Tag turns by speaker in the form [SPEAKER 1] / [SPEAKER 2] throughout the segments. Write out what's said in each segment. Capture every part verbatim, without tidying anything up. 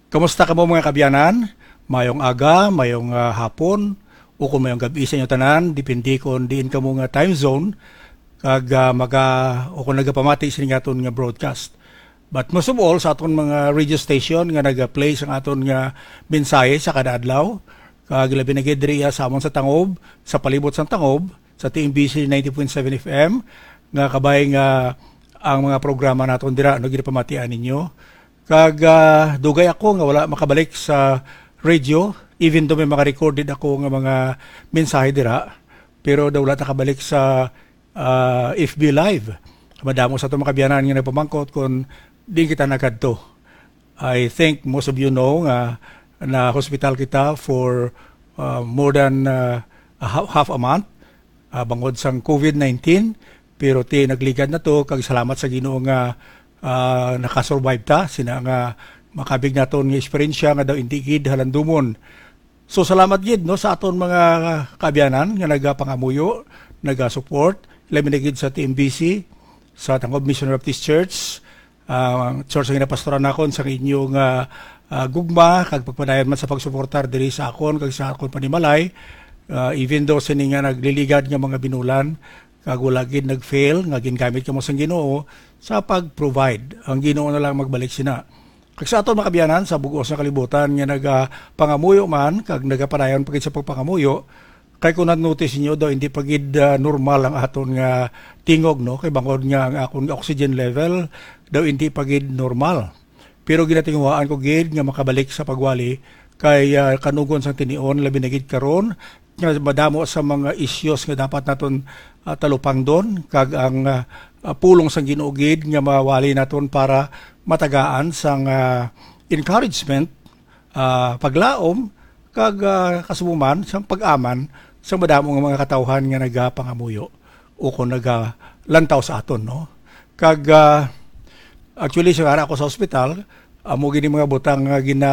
[SPEAKER 1] Kamusta ka mo mga kabyanan? Mayong aga, mayong uh, hapon, o kung mayong gabi sa inyo tanan, depende kung diin ka mo nga time zone, kag uh, maga, o kung nagapamati sa aton nga broadcast. But most of all, sa aton mga radio station nga nag-play sa aton nga mensahe sa kada adlaw, kag labi na gid diri sa amon sa Tangob, sa palibot sa Tangob, sa T M B C ninety point seven F M, nga kabay nga ang mga programa naton dira no ginapamatian ninyo. Kag uh, dugay ako nga wala makabalik sa radio, even though may maka-recorded ako nga mga mensahe dira, pero daw wala nakabalik sa uh, F B Live. Madamo sa itong makabyanan nga nagpamangkot kung di kita nakadto. I think most of you know nga uh, na hospital kita for uh, more than uh, a half, half a month uh, bangod sang COVID nineteen, pero ti nagligad na to kag salamat sa Ginoo nga uh, nakasurvive ta sina nga makabig naton nga eksperyensya nga daw hindi gid halandumon. So salamat gid no sa aton mga kaabyanan nga nagapangamuyo, naga-support labi na gid sa T M B C, sa Tangob Mission Baptist Church, uh, church nga napastoran nakon sa inyong uh, uh, gugma kag pagpadayon man sa pagsuportar diri sa akon kag sa akon panimalay, uh, even though sini nga nagliligad nga mga binulan kag wala gid nag-fail nga gingamit kamo sang Ginoo sa pag-provide. Ang Ginoo na lang magbalik sina. Kag sa aton mga kabyanan sa bugos nga kalibutan nga nagapangamuyo man kag nagapadayon pagid sa pagpangamuyo, kay kung na-notice niyo daw hindi pagid uh, normal ang aton nga tingog no kay bangod nga ang akon oxygen level daw hindi pagid normal. Pero ginatingwaan ko gid nga makabalik sa pagwali kay uh, kanugon sang tinion labi na gid karon nga madamo sa mga issues nga dapat naton uh, talupang don kag ang uh, uh, pulong sang Ginoo gid nga mawali naton para matagaan sang uh, encouragement, uh, paglaom kag uh, kasumuman sang pag-aman sa madamo nga mga katawhan nga nagapangamuyo o kung nagalantaw sa aton no. Kag uh, actually sa ara ako sa ospital, amo uh, gini mga butang nga uh, gina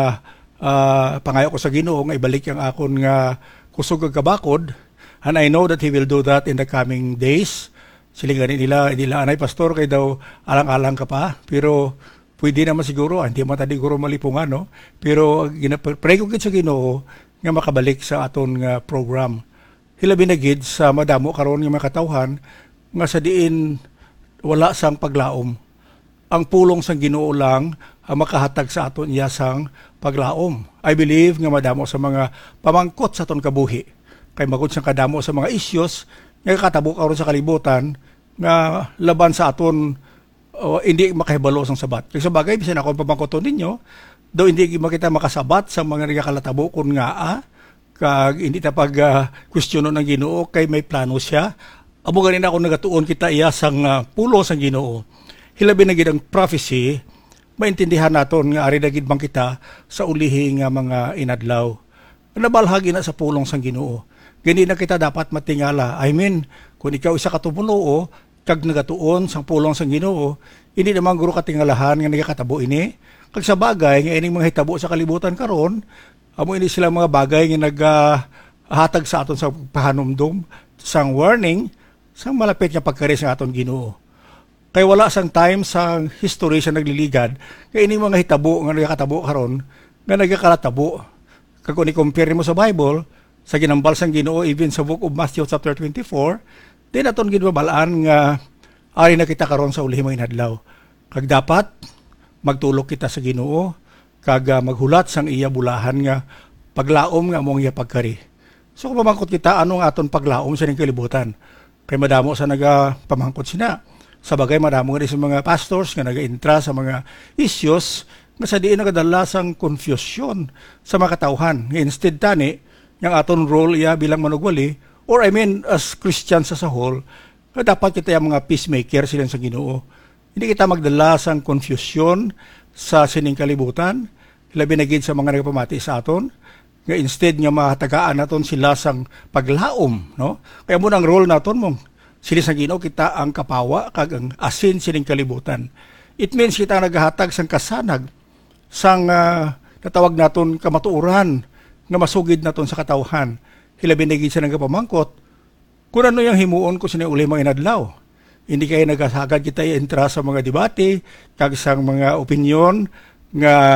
[SPEAKER 1] uh, pangayo ko sa Ginoo nga ibalik ang akon nga kusog ug kabakod, and I know that He will do that in the coming days. Silinganin nila, nila anay pastor kay daw alang-alang ka pa, pero pwede naman siguro, hindi man tadi siguro malipungan, no? Pero pray ko gid sa Ginoo nga makabalik sa aton nga program. Hilabi na gid sa madamo karon nga mga katawhan nga sa diin wala sang paglaom. Ang pulong sang Ginoo lang ang makahatag sa aton iya sang paglaom. I believe nga madamo sa mga pamangkot sa aton kabuhi. Kay magud sang kadamo sa mga issues nga katabo karon sa kalibutan nga laban sa aton o hindi makahibalo sang sabat. Kaya sa bagay, bisan ako pamangkoton ninyo, daw hindi makita makasabat sa mga nagakalatabo kung nga ah, kag hindi ta pag uh, kwestiyono ng Ginoo kay may plano siya. Amo ganin ako nagatuon kita iya sang uh, pulo sang Ginoo. Hilabi na gid ang prophecy, maintindihan naton nga ari na gid bang kita sa ulihi nga mga inadlaw. Nabalhagi na sa pulong sang Ginoo. Gani na kita dapat matingala. I mean, kung ikaw isa ka tumulo kag nagatuon sang pulong sang Ginoo, hindi naman guro katingalahan nga nagakatabo ini. Kag sa bagay nga ining mga hitabo sa kalibutan karon, amo ini sila mga bagay nga nagahatag uh, sa aton sa pahanumdum, sang warning, sang malapit nga pagkari sa aton Ginoo. Kay wala sang time sang history sa nagliligad, kay ining mga hitabo nga nagakatabo karon nga nagakalatabo. Kag kung i-compare mo sa Bible, sa ginambal sang Ginoo even sa book of Matthew chapter twenty-four, di naton gid mabalaan nga ari na kita karon sa ulihi mga inadlaw. Kag dapat magtulok kita sa Ginoo kag uh, maghulat sang iya bulahan nga paglaom nga among iya pagkari. So kung pamangkot kita anong aton paglaom sa ning kalibutan, kay madamo sa naga pamangkot sina. Sa bagay madamo nga sa mga pastors nga naga-intra sa mga issues nga sa diin nagadala sang confusion sa mga katawhan. Instead tani yang aton role iya bilang manugwali, or I mean as Christians as a whole, na dapat kita yung mga peacemaker silang sa Ginoo. Hindi kita magdala sang confusion sa sining kalibutan, labi na gid sa mga nagpamati sa aton, nga instead nga mahatagaan naton sila sang paglaom, no? Kaya mo ang role naton mong sila sa Ginoo kita ang kapawa kag ang asin sining kalibutan. It means kita naghahatag sang kasanag sang uh, natawag naton kamatuoran nga masugid naton sa katawhan. Hilabi na gid sa nagapamangkot kung ano yung himuon ko sa uli mga inadlaw. Hindi kayo nagasagad kita i-entra sa mga debate, kag sang mga opinyon nga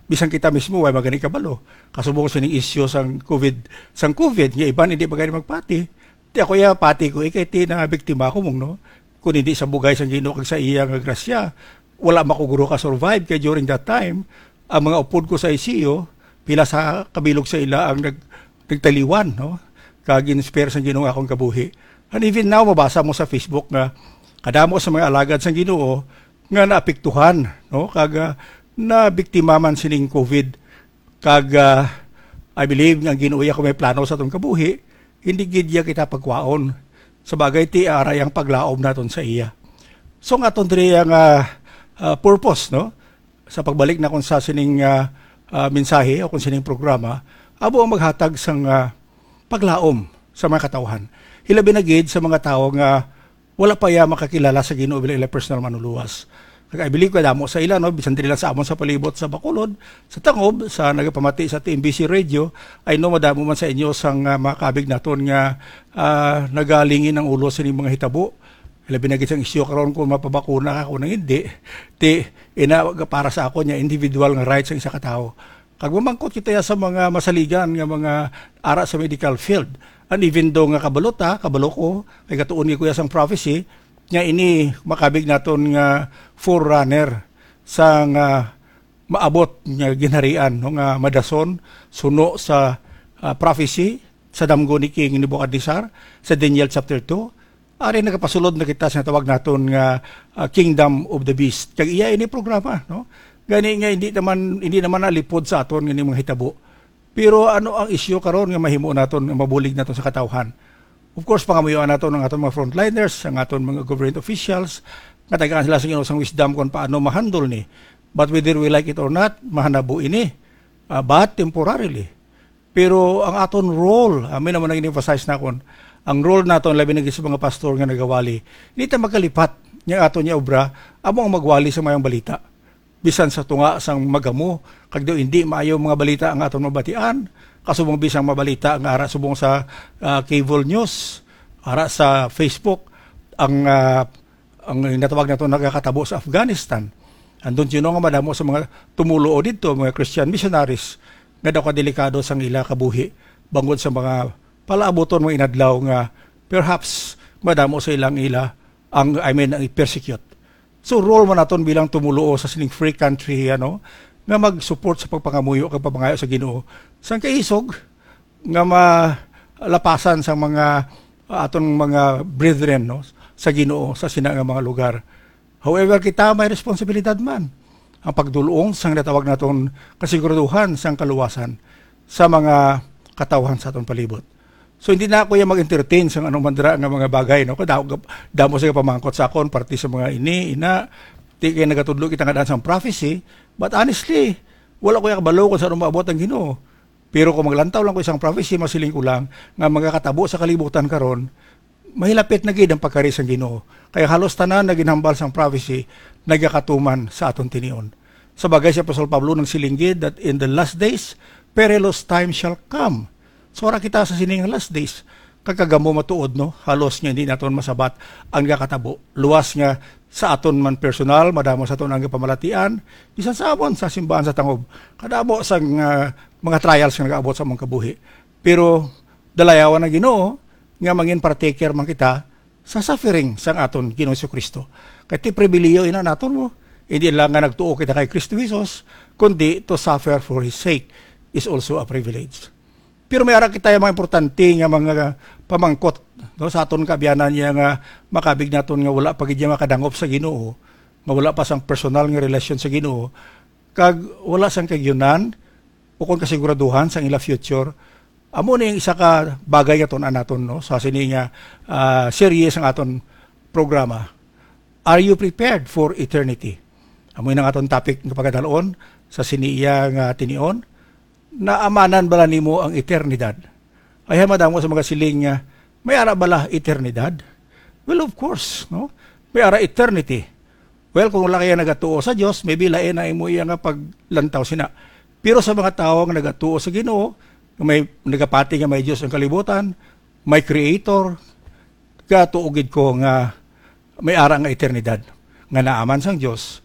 [SPEAKER 1] bisan kita mismo ay magani kabalo. Kasubong sa ning isyu sang COVID, sang COVID nga iban hindi pa gani magpati. Ti ako ya pati ko ikay ti na biktima ko mong no. Kung hindi sa bugay sang Ginoo kag sa iya nga grasya, wala makuguro ka survive kay during that time ang mga upod ko sa I C U pila sa kabilog sa ila ang nag nagtaliwan no. Kag inspire sang Ginoo akong kabuhi. And even now mabasa mo sa Facebook nga kadamo sa mga alagad sang Ginoo nga naapektuhan no kag uh, na biktima man sining COVID kag uh, I believe nga Ginoo ya ko may plano sa atong kabuhi hindi gid ya kita pagwaon sa bagay ti aray ang paglaom naton sa iya. So nga aton diri ang uh, uh, purpose no sa pagbalik na kon sa sining uh, uh, mensahe o kon sining programa abo ang maghatag sang uh, paglaom sa mga katawhan. Hilabi na gid sa mga tawo nga wala pa ya makakilala sa Ginoo bilang ila personal manuluwas. Kaya I believe ko damo sa ila no bisan dili lang sa amon sa palibot sa Bacolod, sa Tangob, sa nagapamati sa T M B C Radio, ay no madamo man sa inyo sang uh, makabig naton nga uh, nagalingin ang ulo sa mga hitabo. Labi na gid sang isyu karon kung mapabakuna ka kung hindi. Ti ina para sa ako nya individual nga rights ang isa ka tawo. Kag mamangkot kita sa mga masaligan nga mga ara sa medical field. And even though nga kabalot ha, kabalo ko, kay katuon ko sang prophecy, nga ini makabig naton nga forerunner sa nga maabot nga ginharian no nga madason suno sa uh, prophecy sa damgo ni King Nebuchadnezzar sa Daniel chapter two ari nagapasulod na kita sa tawag naton nga uh, Kingdom of the Beast kag iya ini programa no gani nga hindi naman hindi naman nalipod sa aton nga mga hitabo pero ano ang isyu karon nga mahimo naton nga mabulig naton sa katawhan. Of course, pangamuyoan nato ng atong mga frontliners, ang atong mga government officials, katagaan sila sa inusang wisdom kung paano mahandle ni. But whether we like it or not, mahanabo ini. Uh, but temporarily. Pero ang aton role, amin naman nag-emphasize na kon, ang role naton labi na sa mga pastor nga nagawali, hindi ta magkalipat niya aton niya obra, amo ang magwali sa mayang balita. Bisan sa tunga sang magamo, kag daw hindi maayo mga balita ang aton mabatian, kasubong bisang mabalita ang ara subong sa uh, cable news, ara sa Facebook, ang uh, ang natawag nato nagakatabo sa Afghanistan. Andun sino nga madamo sa mga tumulo dito, mga Christian missionaries, nga daw kadelikado sang ila kabuhi, bangod sa mga palaaboton mga inadlaw nga perhaps madamo sa ilang ila ang I mean ang persecute. So role man naton bilang tumulo sa sining free country ano, nga mag-support sa pagpangamuyo kag papangayo sa Ginoo sang kaisog nga malapasan sa mga uh, atong mga brethren no sa Ginoo sa sina nga mga lugar. However, kita may responsibilidad man ang pagdulong sang natawag naton kasiguraduhan sang kaluwasan sa mga katawhan sa aton palibot. So hindi na ako yung mag-entertain sa anong mandra nga mga bagay no kada damo sa pamangkot sa akon parte sa mga ini ina di kay nagatudlo kita nga daan sang prophecy. But honestly, wala ko yung kabalo kung saan maabot ang Ginoo. Pero kung maglantaw lang ko isang prophecy, masiling ko lang nga magkakatabo sa kalibutan karon, mahilapit na gid ang pagkari sang Ginoo. Kaya halos tanan na ginhambal sang prophecy, nagakatuman sa aton tinion. Sa bagay si Apostol Pablo ng silinggid that in the last days, perilous time shall come. So ora kita sa sining last days, kagagamo matuod no, halos nga hindi naton masabat ang gakatabo. Luwas nga sa aton man personal, madamo sa aton ang pamalatian, bisan sa amon sa simbahan sa Tangob. Kadamo sa uh, mga trials nga nagaabot sa mong kabuhi. Pero dalayawan ng Ginoo nga mangin partaker man kita sa suffering sang aton Ginoong Kristo. Kay ti pribiliyo ina naton mo, hindi lang nga nagtuo kita kay Kristo Jesus, kundi to suffer for His sake is also a privilege. Pero may ara kita yung mga importante nga mga pamangkot no, sa aton kaabyanan niya nga makabig naton nga wala pa gid makadangop sa Ginoo, nga wala pa sang personal nga relasyon sa Ginoo, kag wala sang kagyunan o kung kasiguraduhan sang ila future. Amo na yung isa ka bagay aton anaton no sa sini nga uh, series ang aton programa. Are you prepared for eternity? Amo nang aton topic nga pagkadalon sa siniya nga tinion. Naamanan bala nimo ang eternidad? Ay madamo sa mga siling nga may ara bala eternidad? Well, of course, no? May ara eternity. Well, kung wala kaya nagatuo sa Dios, maybe lain na imo iya nga paglantaw sina. Pero sa mga tawo nga nagatuo sa Ginoo, may nagapati nga may Dios ang kalibutan, may creator, katuugid ko nga may ara nga eternidad nga naaman sang Dios.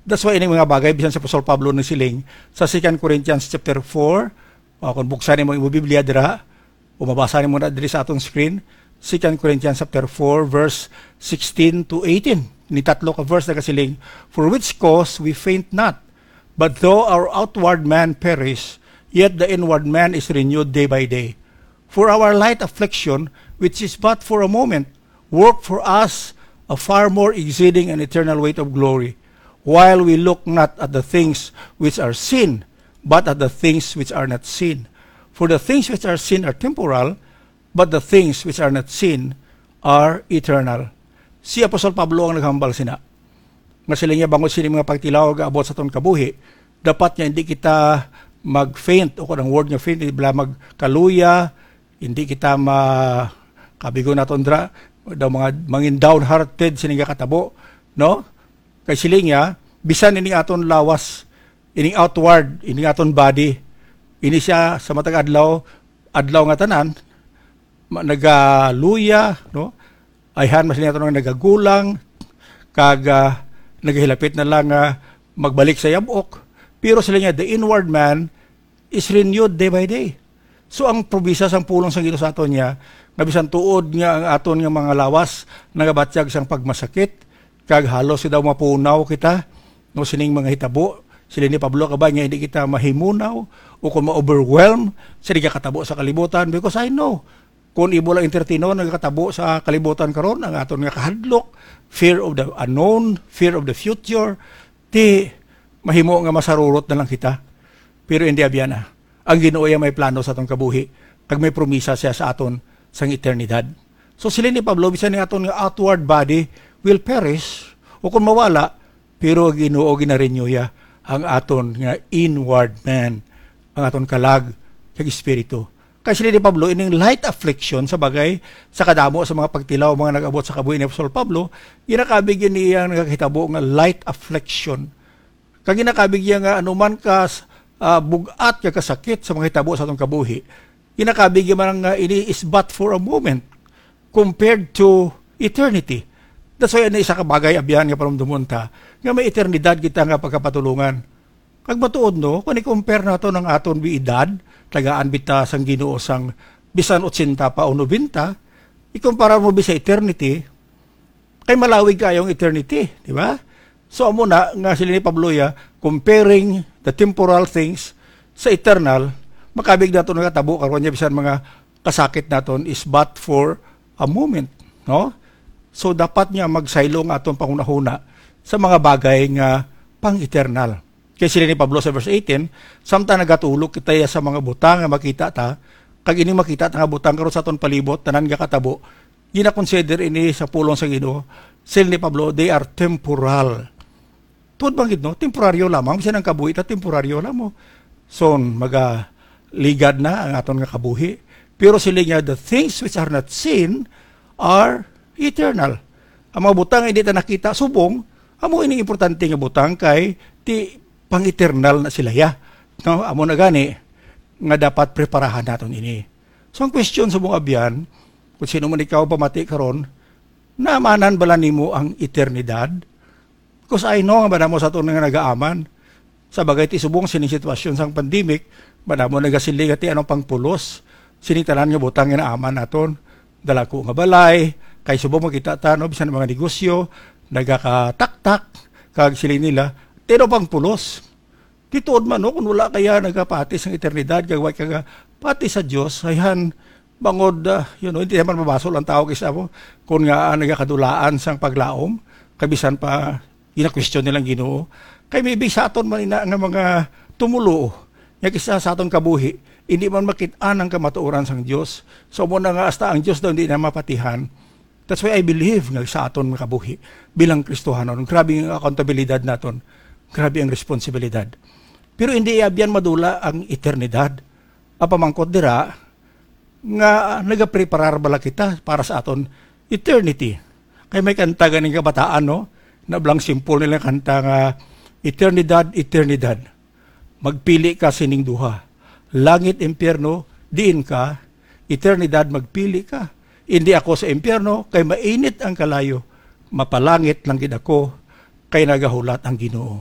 [SPEAKER 1] That's why ini mga bagay bisan sa Apostol Pablo ng siling sa Second Corinthians chapter four, uh, kung buksan mo yung Biblia dira, o mabasa mo na diri sa atong screen, Second Corinthians chapter four verse sixteen to eighteen. Ni tatlo ka verse na kasiling, for which cause we faint not, but though our outward man perish, yet the inward man is renewed day by day. For our light affliction, which is but for a moment, work for us a far more exceeding and eternal weight of glory, while we look not at the things which are seen, but at the things which are not seen. For the things which are seen are temporal, but the things which are not seen are eternal. Si Apostol Pablo ang naghambal sina. Nga sila niya bangon sila mga pagtilaw abot sa ton kabuhi. Dapat niya hindi kita mag-faint o kung ang word nga faint, hindi bala magkaluya, hindi kita makabigo na tondra, daw mga mangin downhearted sininga katabo, no? Kay siling niya, bisan ini aton lawas, ini outward, ini aton body, ini siya sa matag adlaw, adlaw nga tanan, nagaluya, no? Ayhan mas niya aton nagagulang, kag uh, nagahilapit na lang uh, magbalik sa yabok. Pero sila niya, the inward man is renewed day by day. So ang probisa sang pulong sang Ginoo sa aton niya, nga bisan tuod nga ang aton nga mga lawas nagabatyag sang pagmasakit, kag halos daw mapunaw kita no sining mga hitabo. Sila ni Pablo kabay nga hindi kita mahimunaw o kung ma-overwhelm sila katabo sa kalibutan, because I know kung ibo lang entertaino nagkatabo sa kalibutan karon ang aton nga kahadlok, fear of the unknown, fear of the future, ti mahimo nga masarurot na lang kita. Pero hindi abyan na. Ang Ginoo ay may plano sa atong kabuhi, kag may promisa siya sa aton sang eternidad. So sila ni Pablo bisan ni aton nga outward body will perish o kung mawala, pero Ginoo ginarenew ya ang aton nga inward man, ang aton kalag kag espiritu. Kasi sila ni Pablo ining light affliction sa bagay sa kadamo sa mga pagtilaw mga nag-abot sa kabuhi ni Apostol Pablo, ginakabigyan niya nga nakahitabo nga light affliction. Kag ginakabigyan nga anuman ka uh, bugat ka kasakit sa mga hitabo sa atong kabuhi, ginakabigyan man nga ini is but for a moment compared to eternity. That's why na isa ka bagay abyan nga paramdumon ta nga may eternidad kita nga pagkapatulungan. Kag matuod no, kung i-compare nato ng aton bi edad, tagaan bita sang Ginoo sang bisan eighty pa o ninety, ikumpara mo bisa eternity, kay malawig kayong eternity, di ba? So amo na nga sila ni Pablo ya, comparing the temporal things sa eternal, makabig nato nga tabo karon niya bisan mga kasakit naton is but for a moment, no? So dapat niya magsaylong aton pangunahuna sa mga bagay nga pang-eternal. Kaya sila ni Pablo sa verse eighteen, samtang nagatulog kita sa mga butang nga makita ta, kag ini makita ta nga butang karon sa aton palibot tanan nga katabo, gina-consider ini sa pulong sa Ginoo. Sila ni Pablo, they are temporal. Tuod bang gid no? Temporaryo lamang, bisan ang kabuhi ta temporaryo lamang. So maga ligad na ang aton nga kabuhi. Pero sila nga, the things which are not seen are eternal. Ang mga butang hindi ta nakita subong, amo ini importante nga butang kay ti pang-eternal na sila ya. No, amo na gani nga dapat preparahan naton ini. So ang question sa mga abyan, kung sino man ikaw pamati karon, naamanan bala nimo ang eternidad? Because I know nga ba mo sa aton nga nagaaman, sa bagay ti subong sining sitwasyon sang pandemic, ba mo nagasilig ati anong pangpulos, sining tanan nga butang nga naaman naton, dalako nga balay, kay subong makita ta no bisan mga negosyo, nagakataktak, kag sila nila, tino pang pulos. Tituod man no, kung wala kaya nagapati sa eternidad, gagaway kaga pati sa Diyos, ayhan, bangod, uh, you know, hindi naman mabasol ang tao kaysa mo, kung nga uh, nagakadulaan sang paglaom, kabisan pa, ina-question nilang Ginoo. Kay may ibig sa aton man ina nga mga tumulo, nga kisa sa aton kabuhi, hindi man makitaan ang kamatuoran sang Diyos. So muna nga hasta ang Diyos daw hindi na mapatihan. That's why I believe nga sa aton mga kabuhi, bilang Kristohanon, grabe ang accountabilidad naton, grabe ang responsibilidad. Pero hindi abyan madula ang eternidad. Apamangkot dira, nga nagapreparar bala kita para sa aton eternity. Kaya may kanta ganing kabataan, no? Nablang simple nila kanta nga, eternidad, eternidad. Magpili ka sining duha. Langit, impyerno, diin ka. Eternidad, magpili ka. Hindi ako sa impyerno, kay mainit ang kalayo. Mapalangit lang gid ako, kay nagahulat ang Ginoo.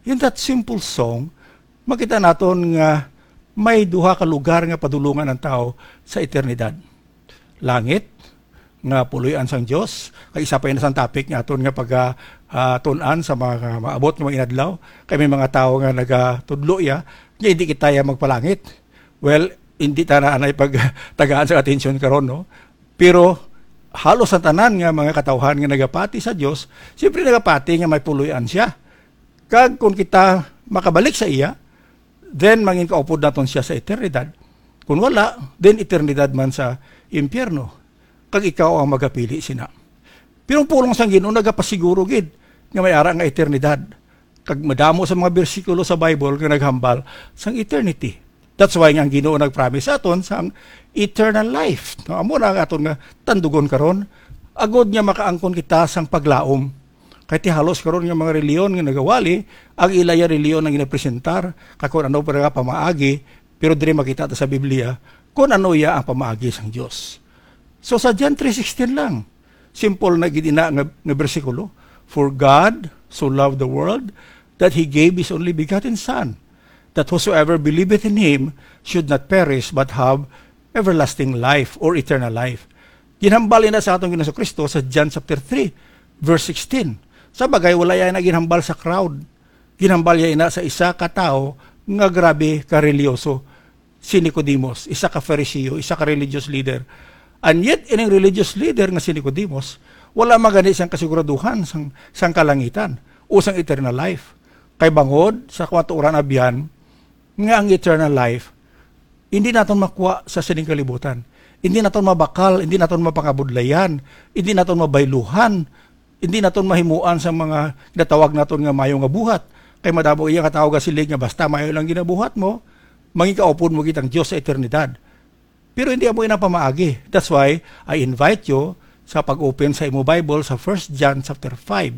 [SPEAKER 1] In that simple song, makita naton nga may duha ka lugar nga padulungan ng tao sa eternidad. Langit, nga puloy-an sang Dios, kay isa pa yun sang topic nga aton nga pag uh, tunan sa mga maabot nga mga inadlaw, kay may mga tao nga nagatudlo ya, nga hindi kita ya magpalangit. Well, hindi ta na anay pag tagaan sa atensyon karon, no? Pero halos ang tanan nga mga katawhan nga nagapati sa Dios, siyempre nagapati nga may puloy-an siya. Kag kung kita makabalik sa iya, then mangin kaupod naton siya sa eternidad. Kung wala, then eternidad man sa impyerno. Kag ikaw ang magapili sina. Pero pulong sang Ginoo nagapasiguro gid nga may ara nga eternidad. Kag madamo sa mga bersikulo sa Bible nga naghambal sang eternity. That's why nga ang Ginoo nagpromise aton sang eternal life. No, amo na aton nga tandugon karon, agod nga makaangkon kita sang paglaom. Kay ti halos karon nga mga reliyon nga nagawali, ang ilaya reliyon nga ginapresentar, kakon ano para nga pamaagi, pero diri makita ta sa Biblia kung ano ya ang pamaagi sang Dios. So sa John three sixteen lang, simple na gidina nga, nga bersikulo, for God so loved the world that He gave His only begotten Son, that whosoever believeth in Him should not perish but have everlasting life or eternal life. Ginhambal na sa atong Ginoong Kristo sa John chapter three verse sixteen. Sa bagay, wala yan na ginhambal sa crowd. Ginhambal yan na sa isa ka tao nga grabe ka-religyoso. Si Nicodemos, isa ka Phariseo, isa ka religious leader. And yet, ining religious leader nga si Nicodemos, wala magani siyang kasiguraduhan sang, sang kalangitan o sang eternal life. Kay bangod, sa kwaturan abyan, nga ang eternal life, hindi naton makuha sa sining kalibutan. Hindi naton mabakal, hindi naton mapangabudlayan, hindi naton mabayluhan, hindi naton mahimuan sa mga natawag naton nga mayo nga buhat. Kay madamo iya katawag silig nga basta mayo lang ginabuhat mo, mangikaupon mo kitang Dios sa eternidad. Pero hindi amo ina pamaagi. That's why I invite you sa pag-open sa imo Bible sa First John chapter five.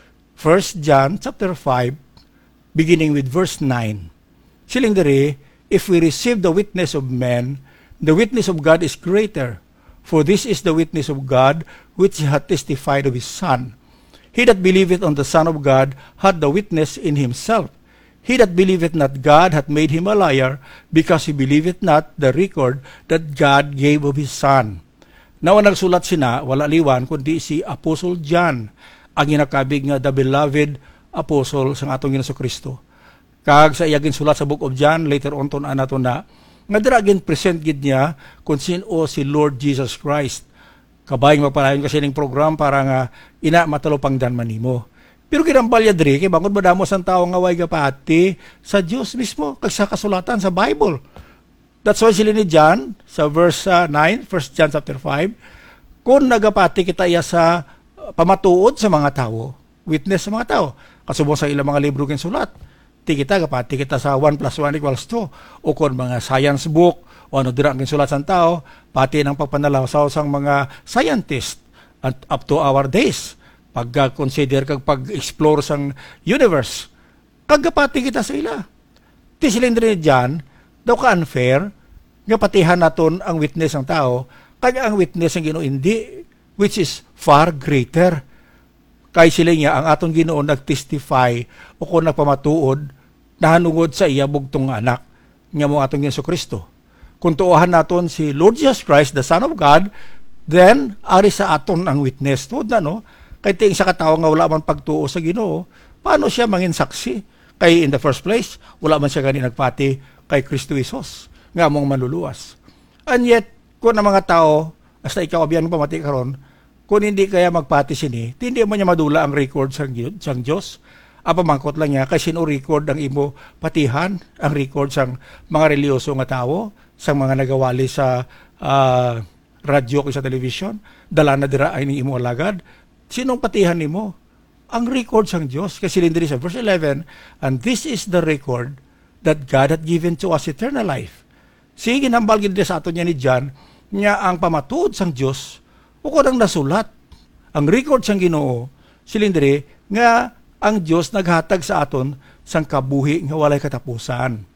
[SPEAKER 1] First John chapter five beginning with verse nine. Siling diri, if we receive the witness of men, the witness of God is greater. For this is the witness of God, which He hath testified of His Son. He that believeth on the Son of God hath the witness in himself. He that believeth not God hath made him a liar, because he believeth not the record that God gave of His Son. Now, nagsulat sina, wala liwan, kundi si Apostle John, ang ginakabig nga the beloved apostle sa atong Ginoong Kristo. Kag sa iyagin sulat sa Book of John, later on to na nato na, nga diragin present gid niya kung sino si Lord Jesus Christ. Kabayang magpalayon kasi ning program para nga ina matalupang dan manimo. Pero kinambalya diri kay bangod madamo sang tawo nga way gapati sa Dios mismo kag sa kasulatan sa Bible. That's why sila ni John sa verse uh, nine, First John chapter five, kung nagapati kita iya sa uh, pamatuod sa mga tawo, witness sa mga tawo, kasubong sa ilang mga libro ken sulat. Ti kita kapati kita sa one plus one equals two o kon mga science book o ano dira ang sulat sang tao pati ng pagpanalawsaw sang mga scientist at up to our days pag-consider kag pag-explore sang universe kagapati kita sa ila. Ti silindri diyan daw ka unfair nga patihan naton ang witness ng tao kag ang witness ng Ginoo hindi, which is far greater. Kay sila niya, ang aton Ginoo nag-testify o kung nagpamatuod, nahanungod sa iya bugtong anak, nga mo atong Yesu Kristo. Kung tuuhan naton si Lord Jesus Christ, the Son of God, then, ari sa aton ang witness. Tuod na, no? Kay ting sa katao nga wala man pagtuo sa Ginoo, paano siya mangin saksi? Kay in the first place, wala man siya gani nagpati kay Kristo Jesus, nga mong manluluwas. And yet, kung ang mga tao, hasta ikaw abyan pamati karon, kung hindi kaya magpati sini, hindi mo niya madula ang record sang, sang Diyos. Apa mangkot lang niya, kasi sino record ang imo patihan, ang record sang mga reliyoso nga tao, sang mga nagawali sa uh, radyo o sa television, dala na dira ay ning imo alagad. Sinong patihan nimo? Ang record sang Diyos. Kasi lindiri sa verse eleven, and this is the record that God had given to us eternal life. Sige, ginambal gid sa ato niya ni John, niya ang pamatuod sang Diyos, o kung nasulat, ang record sang Ginoo, silindri, nga ang Diyos naghatag sa aton sang kabuhi nga walay katapusan.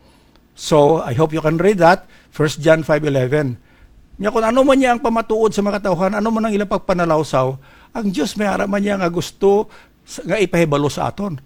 [SPEAKER 1] So, I hope you can read that, First John five eleven. Nga kung ano man niya ang pamatuod sa mga katawhan, ano man ang ilang pagpanalawsaw, ang Diyos may ara man niya nga gusto nga ipahibalo sa aton.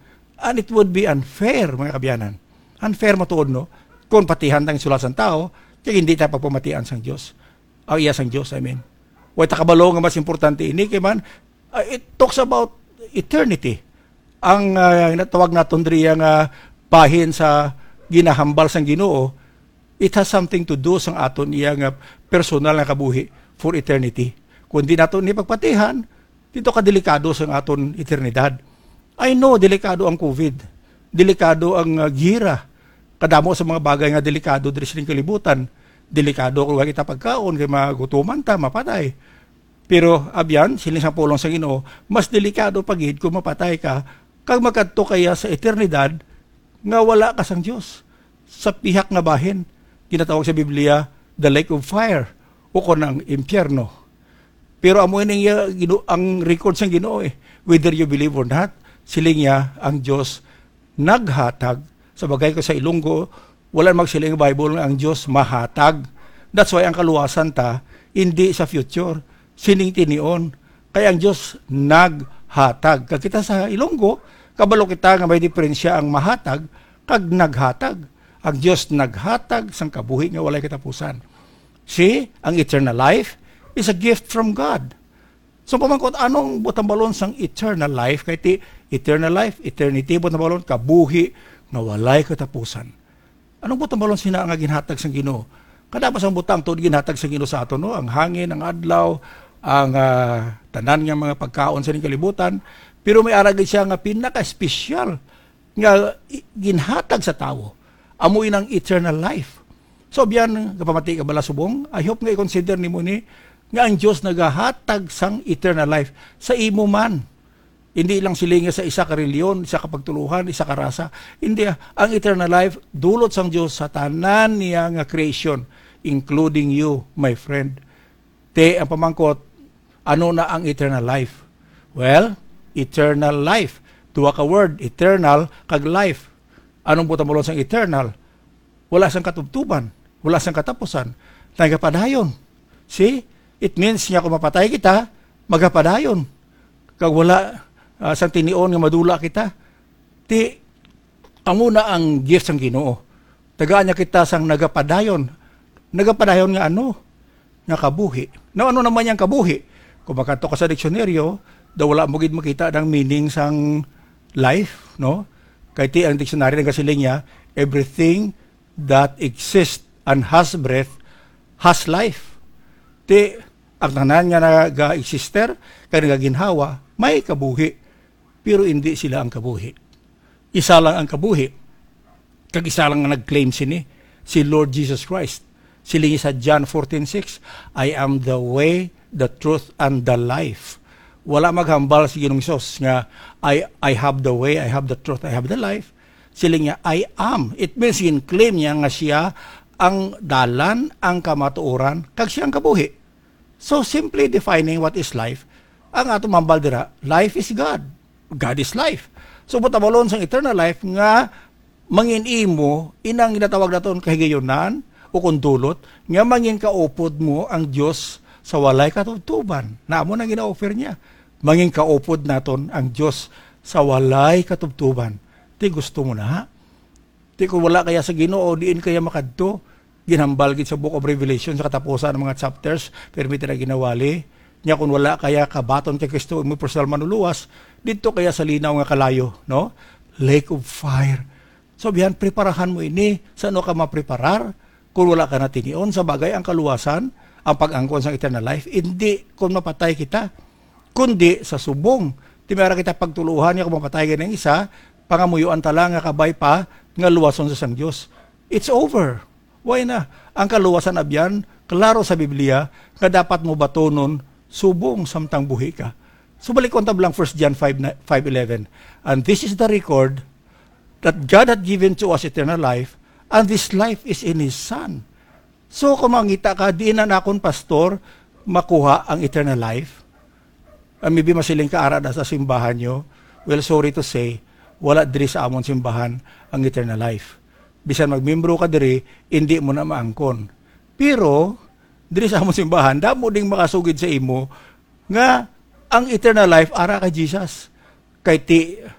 [SPEAKER 1] And it would be unfair, mga kabyanan. Unfair mo tuod, no? Kung patihan tang sulat sang tao, kaya hindi tayo pagpamatian sang Diyos. O iya sang Diyos, I mean. Huwag takabalo nga mas importante ini, kaya man, uh, it talks about eternity. Ang uh, natawag natin riya nga bahin sa ginahambal sang Ginoo, it has something to do sang aton iya nga personal nga kabuhi for eternity. Kung di nato ni pagpatihan, dito ka delikado sang aton eternidad. I know, delikado ang COVID. Delikado ang uh, gira. Kadamo sa mga bagay nga delikado diri sa kalibutan. Delikado kung kita pagkaon, kay magutuman ta, mapatay. Pero, abyan, siling sa pulong sa Ginoo, mas delikado pagid kung mapatay ka, kag makadto kaya sa eternidad, nga wala ka sang Diyos. Sa pihak nga bahin, ginatawag sa Biblia, the lake of fire, o kon ang impyerno. Pero amoy ning ang record sang Ginoo eh, whether you believe or not, siling niya ang Diyos naghatag. Sa bagay ko sa Ilonggo, wala magsiling Bible nga ang Diyos mahatag. That's why ang kaluwasan ta, hindi sa future, sining tinion. Kaya ang Diyos naghatag. Kag kita sa Ilonggo, kabalo kita nga may diferensya ang mahatag, kag naghatag. Ang Diyos naghatag sang kabuhi nga walay katapusan. See, ang eternal life is a gift from God. So pamangkot, anong butambalon sang eternal life? Kaya ti, eternal life, eternity, butambalon, kabuhi nga walay katapusan. Anong butambalon sina nga ginhatag sang Ginoo? Kada pa sang butang tuod ginhatag sang Ginoo sa aton, no? Ang hangin, ang adlaw, ang uh, tanan nga mga pagkaon sa ning kalibutan, pero may aragid siya nga pinaka-espesyal nga ginhatag sa tawo. Amoy ng eternal life. So biyan kapamati ka bala subong, I hope nga i-consider nimo ni nga ang Dios nagahatag sang eternal life sa imo man. Hindi lang silinga sa isa ka reliyon, isa ka pagtuluhan, isa ka rasa. Hindi, ang eternal life dulot sang Dios sa tanan niya nga creation, including you, my friend. Te ang pamangkot, ano na ang eternal life? Well, eternal life. Duwa ka word, eternal kag life. Anong butang bulon sang eternal? Wala sang katubtuban, wala sang katapusan. Nagapadayon. See? It means nga kung mapatay kita, magapadayon. Kag wala uh, sang tinion nga madula kita. Ti, amo na ang gift sang Ginoo. Tagaan niya kita sang nagapadayon. Nagapadayon nga ano? Nga kabuhi. Na ano naman yung kabuhi? Kung makato ka sa diksyonaryo, daw wala mo gid makita ng meaning sang life, no? Kaya ti ang diksyonaryo ng kasiling niya, everything that exists and has breath has life. Ti, ang tanan nga nag-exister, kaya nagaginhawa, may kabuhi. Pero hindi sila ang kabuhi. Isa lang ang kabuhi. Kag isa lang ang nag-claim sini, si Lord Jesus Christ. Silingi sa John fourteen six, I am the way, the truth, and the life. Wala maghambal si Ginoong Hesus nga, I, I have the way, I have the truth, I have the life. Siling niya, I am. It means in claim niya nga siya ang dalan, ang kamatuoran, kag siya ang kabuhi. So simply defining what is life, ang ato mambal dira, life is God. God is life. So butabalon sang eternal life nga mangin-imo inang ginatawag naton kahigayonan o kundulot nga mangin kaupod mo ang Dios sa walay katubtuban. Naamo nang gina-offer niya. Mangin kaupod naton ang Dios sa walay katubtuban. Ti gusto mo na ha? Ti kung wala kaya sa Ginoo diin kaya makadto, ginambal gid sa Book of Revelation sa katapusan ng mga chapters, permite na ginawali. Nya kung wala kaya kabaton kay Kristo mo personal manuluwas, dito kaya sa linaw nga kalayo, no? Lake of fire. So biyan preparahan mo ini, sa ano ka mapreparar? Kung wala ka na tinion sa bagay ang kaluwasan, ang pag-angkon sa eternal life, hindi kung mapatay kita, kundi sa subong. Timara kita pagtuluhan niya kung mapatay ka ng isa, pangamuyuan tala nga kabay pa, nga luwason sa sang Diyos. It's over. Why na? Ang kaluwasan abyan, klaro sa Biblia, nga dapat mo batonon, subong samtang buhi ka. So balik ko tablang First John five eleven. And this is the record that God had given to us eternal life, and this life is in His Son. So kung mangita ka, di na nakon pastor, makuha ang eternal life. Uh, maybe masiling ka arada sa simbahan nyo. Well, sorry to say, wala diri sa amon simbahan ang eternal life. Bisan magmembro ka diri, hindi mo na maangkon. Pero, diri sa amon simbahan, damo ding makasugid sa imo nga ang eternal life ara kay Jesus. Kay ti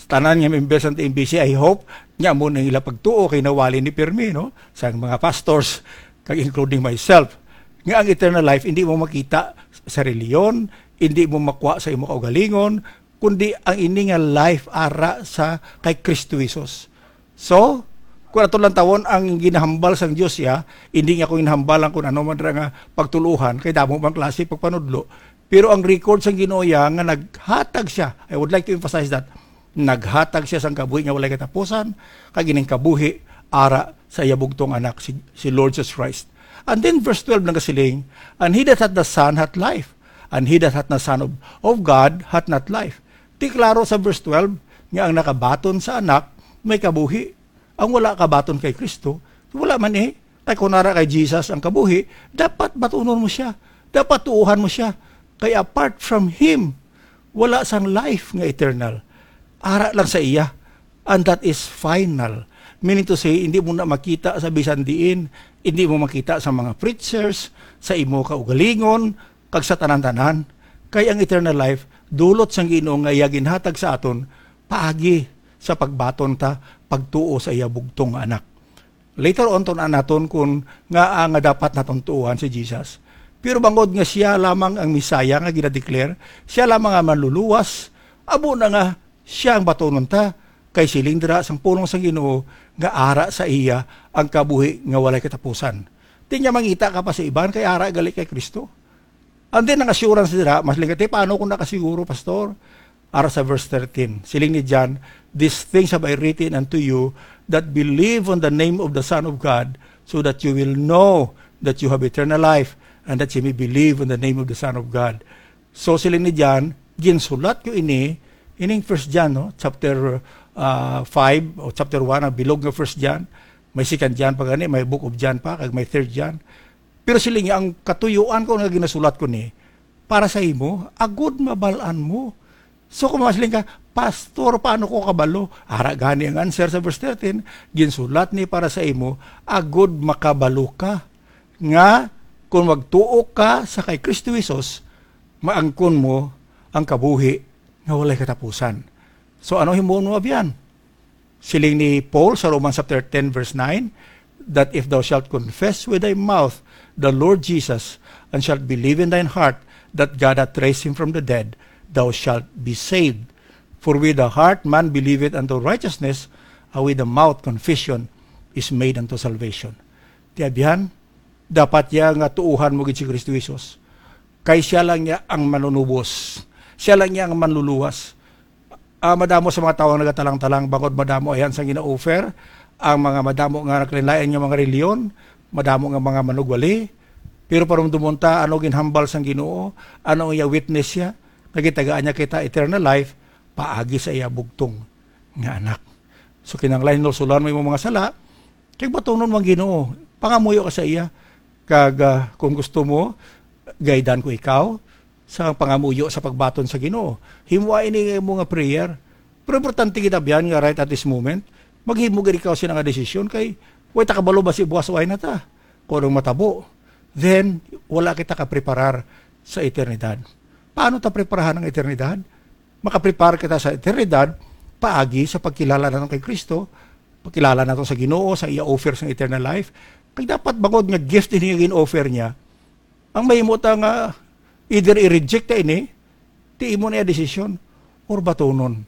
[SPEAKER 1] tanan nga members ng T M B C, I hope nya mo nang ila pagtuo kay nawali ni Pirmi, no? Sa mga pastors, kag including myself, nga ang eternal life hindi mo makita sa reliyon, hindi mo makuha sa imo kaugalingon, kundi ang ini nga life ara sa kay Kristo Jesus. So, kung ato lang tawon ang ginahambal sang Dios ya, hindi nga ko ginahambalan kung ano man nga pagtuluhan kay damo bang klase pagpanudlo. Pero ang record sang Ginoo ya nga naghatag siya. I would like to emphasize that. Naghatag siya sang kabuhi nga walay katapusan, kag ining kabuhi ara sa iya bugtong anak si, si Lord Jesus Christ. And then verse twelve ng kasiling, and he that hath the Son hath life, and he that hath the Son of, of God hath not life. Di klaro sa verse twelve nga ang nakabaton sa anak may kabuhi. Ang wala kabaton kay Kristo, wala man eh. Tay kunara kay Jesus ang kabuhi, dapat batunon mo siya. Dapat tuuhan mo siya. Kaya apart from Him, wala sang life nga eternal. Ara lang sa iya. And that is final. Meaning to say, hindi mo na makita sa bisan diin, hindi mo makita sa mga preachers, sa imo kaugalingon, kag sa tanan-tanan. Kaya ang eternal life, dulot sang Ginoo nga iya ginhatag sa aton, paagi sa pagbaton ta, pagtuo sa iya bugtong anak. Later on, tunan naton kung nga nga dapat naton tuuhan si Jesus. Pero bangod nga siya lamang ang Misaya nga ginadeclare, siya lamang ang manluluwas, abo na nga siya ang batonon ta, kay silindra sang pulong sang Ginoo nga ara sa iya ang kabuhi nga walay katapusan. Di niya mangita ka pa sa iban kay ara gali kay Kristo. And then ang assurance nila, mas lingati, paano kung nakasiguro, Pastor? Ara sa verse thirteen, siling ni John, these things have I written unto you that believe on the name of the Son of God, so that you will know that you have eternal life, and that you may believe on the name of the Son of God. So siling ni John, ginsulat ko ini, ining First John, no? chapter uh, five, o chapter one, ang bilog ng First John, may Second John pa gani, may Book of John pa, kag may Third John. Pero siling ang katuyuan ko nga ginasulat ko ni, para sa imo, agud mabalaan mo. So kung masiling ka, Pastor, paano ko kabalo? Ara gani ang answer sa verse thirteen, ginsulat ni para sa imo, agud makabalo ka. Nga, kung magtuo ka sa kay Kristo Jesus, maangkon mo ang kabuhi nga walay katapusan. So ano himuon mo abyan? Siling ni Paul sa Romans chapter ten verse nine, that if thou shalt confess with thy mouth the Lord Jesus, and shalt believe in thine heart that God hath raised him from the dead, thou shalt be saved. For with the heart man believeth unto righteousness, and with the mouth confession is made unto salvation. Tiyabihan, dapat ya nga tuuhan mo gid si Kristo Jesus. Kay siya lang niya ang manunubos. Siya lang niya ang manluluwas. Uh, madamo sa mga tao ang nagatalang-talang, bangod madamo ayan sa gina-offer, ang mga madamo nga nakalilayan nga mga reliyon, madamo nga mga manugwali, pero parang dumunta, ano ginhambal sang Ginoo, ano iya witness siya, nagitagaan niya kita eternal life, paagi sa iya bugtong nga anak. So kinanglain no sulan mo yung mga sala, kay batunon mo ang Ginoo, pangamuyo ka sa iya, kag uh, kung gusto mo, gaydan ko ikaw, sa pangamuyo sa pagbaton sa Ginoo. Himuain ni mo nga prayer, pero importante kita biyan nga right at this moment, maghimugad ikaw siya nga desisyon, kay way takabalo ba si buwas way na ta, kung matabo, then wala kita kapreparar sa eternidad. Paano ta preparahan ang eternidad? Makaprepare kita sa eternidad, paagi sa pagkilala natin kay Kristo, pagkilala natin sa Ginoo, sa iya offer sa eternal life, kay dapat bangod nga gift ini yung offer niya, ang mahimota nga, either i-reject ta ini, ti imo na desisyon, or batunon.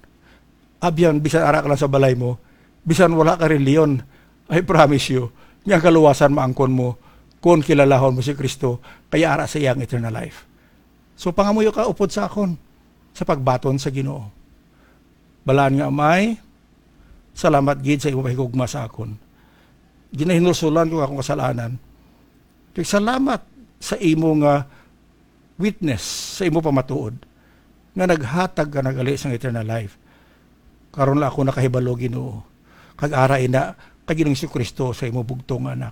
[SPEAKER 1] Abyan, bisan ara ka lang sa balay mo, bisan wala ka reliyon, I promise you, niyang kaluwasan maangkon mo, kung kilalahon mo si Kristo, kaya ara sa iyang eternal life. So pangamuyo ka upod sa akon, sa pagbaton sa Ginoo. Balaan nga amay, salamat gid sa imo pahigugma sa akon. Ginahinulsulan ko akong kasalanan. Kaya salamat sa imo nga witness, sa imo pamatuod, nga naghatag ka nagali sa eternal life. Karon la ako nakahibalo Ginoo, kag ara ina kag Ginoong Kristo sa imo bugtong anak.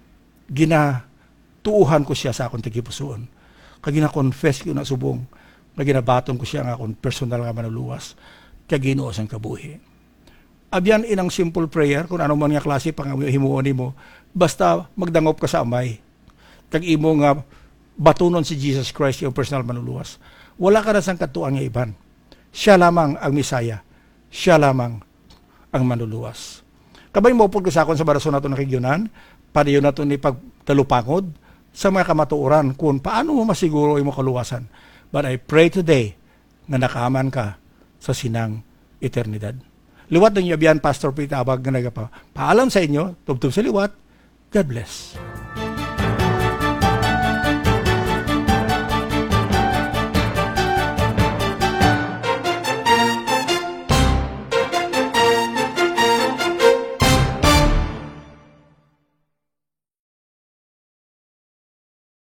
[SPEAKER 1] Ginatuuhan ko siya sa akong tigipusoon. Kag gina-confess ko na subong, na ginabaton ko siya nga akong personal nga manuluwas, kag Ginoo sang kabuhi. Abyan inang simple prayer, kung ano man nga klase pangamuyo himuon nimo, basta magdangop ka sa amay, kag imo nga batunon si Jesus Christ yung personal manuluwas. Wala ka na sang katuan nga iban. Siya lamang ang Misaya. siya lamang ang manluluwas. Kabay mo po sa akon sa barason nato nakigyonan, para yun nato ni pagtalupangod sa mga kamatuoran kung paano mo masiguro imo kaluwasan. But I pray today na nakaaman ka sa sinang eternidad. Liwat ng yabiyan, Pastor Pete Abag, na nagapa. Paalam sa inyo, tubtub sa liwat. God bless.